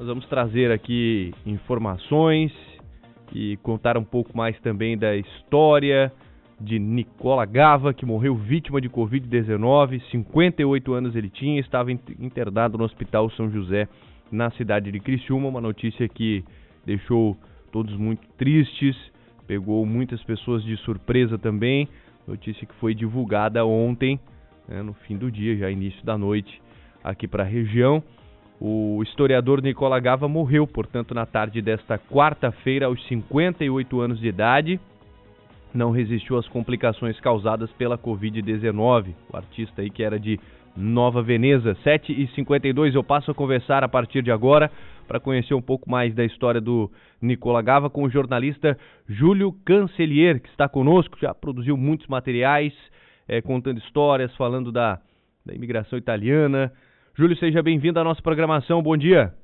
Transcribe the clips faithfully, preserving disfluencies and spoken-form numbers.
Nós vamos trazer aqui informações e contar um pouco mais também da história de Nicola Gava, que morreu vítima de covid dezenove, cinquenta e oito anos ele tinha, estava internado no Hospital São José, na cidade de Criciúma, uma notícia que deixou todos muito tristes, pegou muitas pessoas de surpresa também, notícia que foi divulgada ontem, né, no fim do dia, já início da noite, aqui para a região. O historiador Nicola Gava morreu, portanto, na tarde desta quarta-feira, aos cinquenta e oito anos de idade. Não resistiu às complicações causadas pela covid dezenove. O artista aí que era de Nova Veneza. sete e cinquenta e dois, eu passo a conversar a partir de agora para conhecer um pouco mais da história do Nicola Gava com o jornalista Júlio Cancelier, que está conosco, já produziu muitos materiais, é, contando histórias, falando da, da imigração italiana. Júlio, seja bem-vindo à nossa programação, bom dia.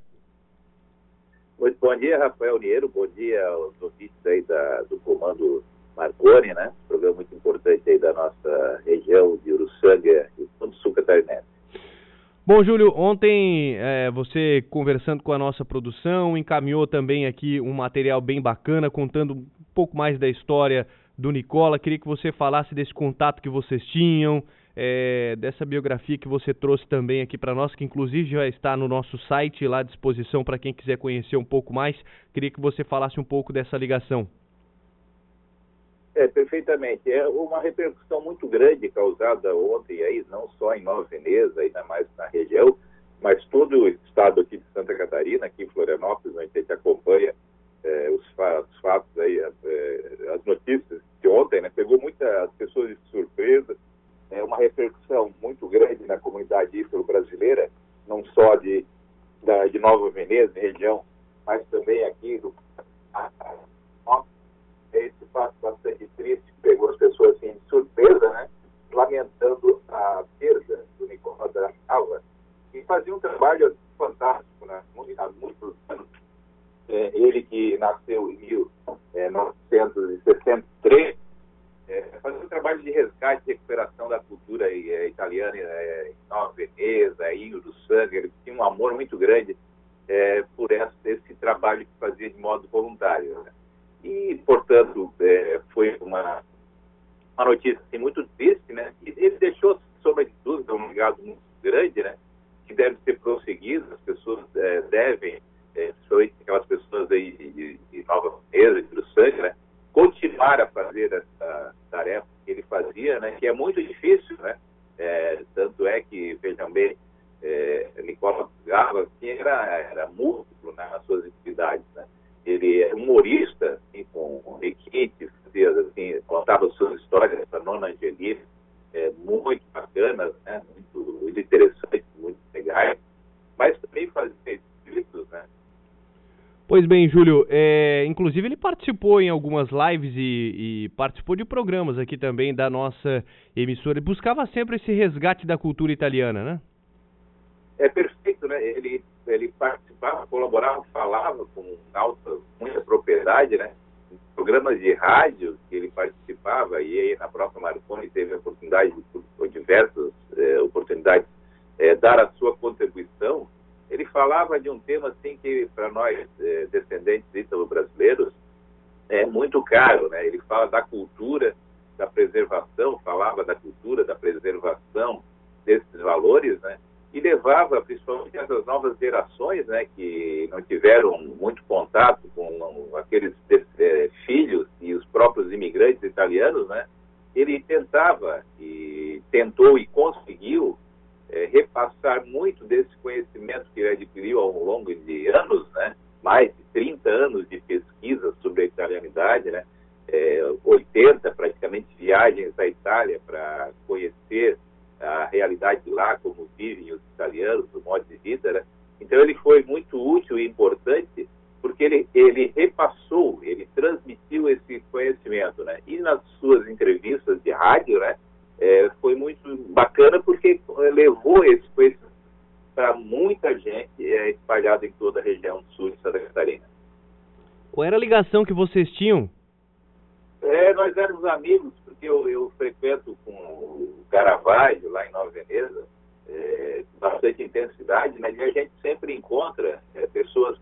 Muito bom dia, Rafael Niero, bom dia aos ouvintes aí da, do Comando Marconi, né? Programa muito importante aí da nossa região de Uruçanga e do sul catarinense. Bom, Júlio, ontem é, você conversando com a nossa produção, encaminhou também aqui um material bem bacana, contando um pouco mais da história do Nicola. Queria que você falasse desse contato que vocês tinham, é, dessa biografia que você trouxe também aqui para nós, que inclusive já está no nosso site lá à disposição para quem quiser conhecer um pouco mais. Queria que você falasse um pouco dessa ligação. É, perfeitamente. É uma repercussão muito grande causada ontem aí, não só em Nova Veneza, ainda mais na região, mas todo o estado aqui de Santa Catarina, aqui em Florianópolis, onde a gente acompanha é, os, fa os fatos aí, é, as notícias de ontem, né? Pegou muitas pessoas de surpresa, é uma repercussão muito grande na comunidade brasileira, não só de, da, de Nova Veneza, região, mas também aqui do esse fato bastante triste que pegou as pessoas assim, de surpresa, né? Lamentando a perda do Nicola Gava, que fazia um trabalho fantástico, né? Há muitos anos. É, ele que nasceu em mil novecentos e sessenta e três, é, fazia um trabalho de resgate e recuperação da cultura é, italiana é, em Nova Veneza, em Uruçanga. Ele tinha um amor muito grande é, por esse, esse trabalho que fazia de modo voluntário, né? E, portanto, é, foi uma, uma notícia assim, muito triste, né? E ele deixou, sob de dúvida, um legado muito grande, né? Que deve ser prosseguido, as pessoas é, devem, é, principalmente aquelas pessoas aí de, de Nova Veneza, de Uruçanga, né? Continuar a fazer essa tarefa que ele fazia, né? Que é muito difícil, né? É, tanto é que, vejam bem, é, Nicola Gava era, era múltiplo, né, nas suas atividades, né? Ele é humorista, assim, com requinte, assim, contava suas histórias para a Nona Angelina, é, muito bacanas, né? muito, muito interessantes, muito legais, mas também fazia escritos, né? Pois bem, Júlio, é, inclusive ele participou em algumas lives e, e participou de programas aqui também da nossa emissora. Ele buscava sempre esse resgate da cultura italiana, né? É perfeito, né? Ele, ele participava, colaborava, falava com alta, muita propriedade, né? Em programas de rádio que ele participava, e aí na própria Marconi teve a oportunidade, por diversas eh, oportunidades, eh, dar a sua contribuição. Ele falava de um tema assim que para nós, eh, descendentes ítalo-brasileiros, é muito caro, né? Ele fala da cultura, da preservação, falava da cultura, da preservação desses valores, né? E levava, principalmente essas novas gerações, né, que não tiveram muito contato com aqueles é, filhos e os próprios imigrantes italianos, né, ele tentava e tentou e conseguiu é, repassar muito desse conhecimento que ele adquiriu ao longo de anos, né, mais de trinta anos de pesquisa sobre a italianidade, né, é, oitenta praticamente viagens à Itália para conhecer a realidade de lá, como vivem os italianos, o modo de vida, né? Então ele foi muito útil e importante porque ele, ele repassou, ele transmitiu esse conhecimento, né? E nas suas entrevistas de rádio, né, é, foi muito bacana porque levou esse conhecimento para muita gente é, espalhada em toda a região sul de Santa Catarina. Qual era a ligação que vocês tinham? É, nós éramos amigos, porque eu, eu frequento com o Caravaggio, lá em Nova Veneza, é, bastante intensidade, né? E a gente sempre encontra é, pessoas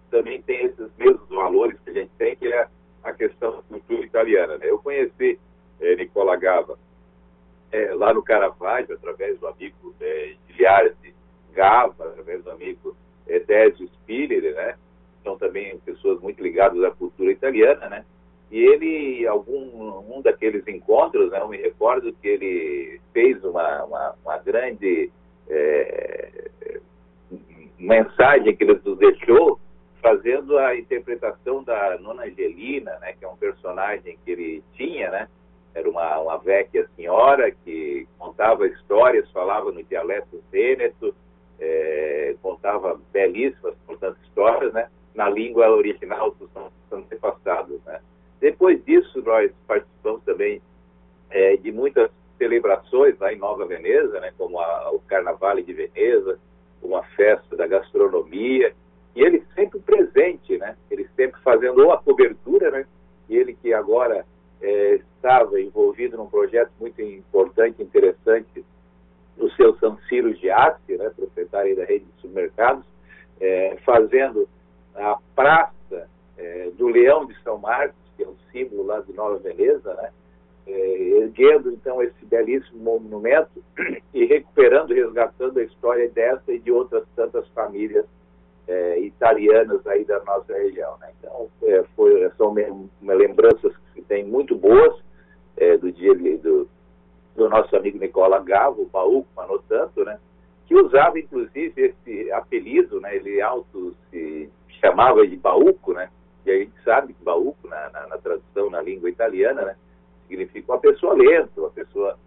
conheci é, Nicola Gava é, lá no Caravaggio, através do amigo é, Giliardi Gava, através do amigo é, Désio Spiller, né? São também pessoas muito ligadas à cultura italiana, né? E ele, algum um daqueles encontros, né, eu me recordo que ele fez uma, uma, uma grande é, mensagem que ele nos deixou, fazendo a interpretação da Nona Angelina, né, que é um personagem que ele tinha, né? Era uma, uma vecchia senhora que contava histórias, falava no dialeto vêneto, é, contava belíssimas, portanto, histórias, né, na língua original dos antepassados, né? Depois disso, nós participamos também é, de muitas celebrações lá em Nova Veneza, né, como a, o Carnaval de Veneza, uma festa da gastronomia, e ele sempre presente, né, ele sempre fazendo ou a cobertura, né, e ele que agora é, estava envolvido num projeto muito importante, interessante, do seu San Siro Giassi, né, proprietário da rede de supermercados, é, fazendo a praça é, do Leão de São Marcos, que é o símbolo lá de Nova Veneza, né? É, erguendo então esse belíssimo monumento e recuperando, resgatando a história dessa e de outras tantas famílias é, italianas aí da nossa região, né? Então é, foi, são uma, lembranças que tem muito boas é, do dia do, do nosso amigo Nicola Gava, o Baúco Manotanto, né? Que usava inclusive esse apelido, né? Ele auto se chamava de Baúco, né? E a gente sabe que Baúco, na, na, na tradução na língua italiana, né, significa uma pessoa lenta, uma pessoa,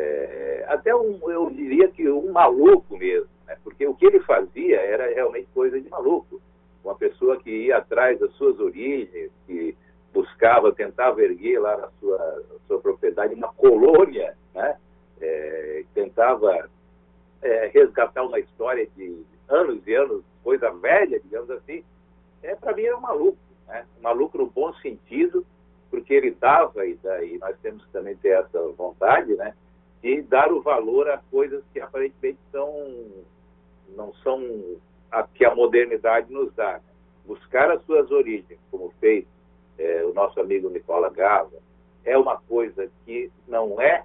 é, até um, eu diria que um maluco mesmo, né, porque o que ele fazia era realmente coisa de maluco. Uma pessoa que ia atrás das suas origens, que buscava, tentava erguer lá na sua, na sua propriedade uma colônia, né, é, tentava é, resgatar uma história de anos e anos, coisa velha, digamos assim. É, para mim era um maluco. Né? Um maluco no bom sentido, porque ele dava, e daí nós temos que também ter essa vontade, né, de dar o valor a coisas que aparentemente são, não são a que a modernidade nos dá. Né? Buscar as suas origens, como fez é, o nosso amigo Nicola Gava, é uma coisa que não é,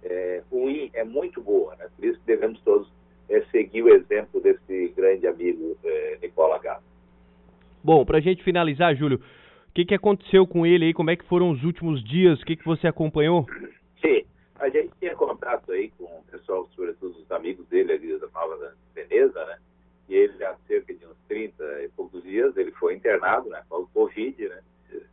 é ruim, é muito boa. Né? Por isso que devemos todos é, seguir o exemplo desse grande amigo é, Nicola Gava. Bom, para a gente finalizar, Júlio, o que, que aconteceu com ele aí? Como é que foram os últimos dias? O que, que você acompanhou? Sim, a gente tinha contato aí com o pessoal, sobretudo os amigos dele ali da Nova Veneza, né? E ele, há cerca de uns trinta e poucos dias, ele foi internado, né? Com o Covid, né?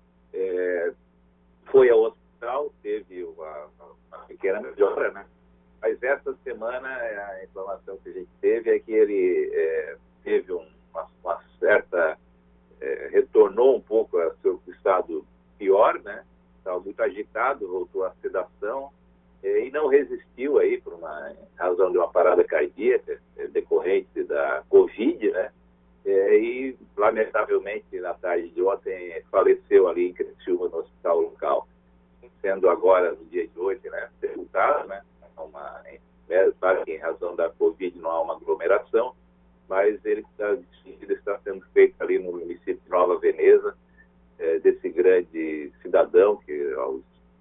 É, foi ao hospital, teve uma, uma pequena melhora, né? Mas essa semana, a informação que a gente teve é que ele é, teve um, uma, uma certa... É, retornou um pouco ao seu estado pior, né? Estava muito agitado, voltou à sedação é, e não resistiu aí por uma razão de uma parada cardíaca é, decorrente da Covid, né? É, e lamentavelmente na tarde de ontem faleceu ali em Criciúma, no hospital local, sendo agora no dia de hoje, né? Sepultado, né? Uma, é, claro que em razão da Covid não há uma aglomeração, mas ele está, ele está sendo feito ali no município de Nova Veneza, é, desse grande cidadão, que aos,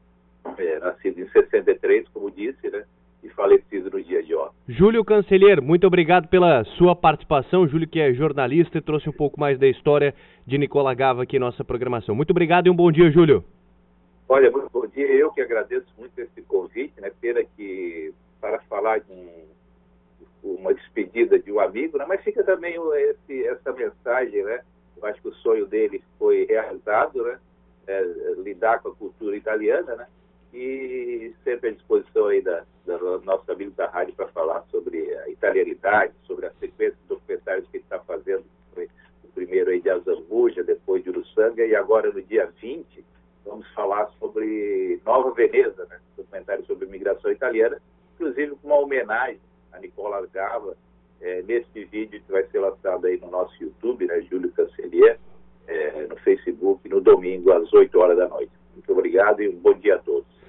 é, nascido em sessenta e três, como disse, né, e falecido no dia de ontem. Júlio Cancelheiro, muito obrigado pela sua participação. Júlio, que é jornalista e trouxe um pouco mais da história de Nicola Gava aqui em nossa programação. Muito obrigado e um bom dia, Júlio. Olha, muito bom dia. Eu que agradeço muito esse convite, né, pena que para falar de um uma despedida de um amigo, né? Mas fica também esse, essa mensagem, né? Eu acho que o sonho dele foi realizado, né? É, lidar com a cultura italiana, né? E sempre à disposição aí da, da nosso amigo da rádio para falar sobre a italianidade, sobre a sequência de documentários que ele está fazendo. Foi o primeiro aí de Azambuja, depois de Uruçanga, e agora no dia vinte vamos falar sobre Nova Veneza, né? Documentário sobre imigração italiana, inclusive com uma homenagem a Nicola Gava, é, neste vídeo que vai ser lançado aí no nosso YouTube, né, Júlio Cancellier, é, no Facebook, no domingo, às oito horas da noite. Muito obrigado e um bom dia a todos.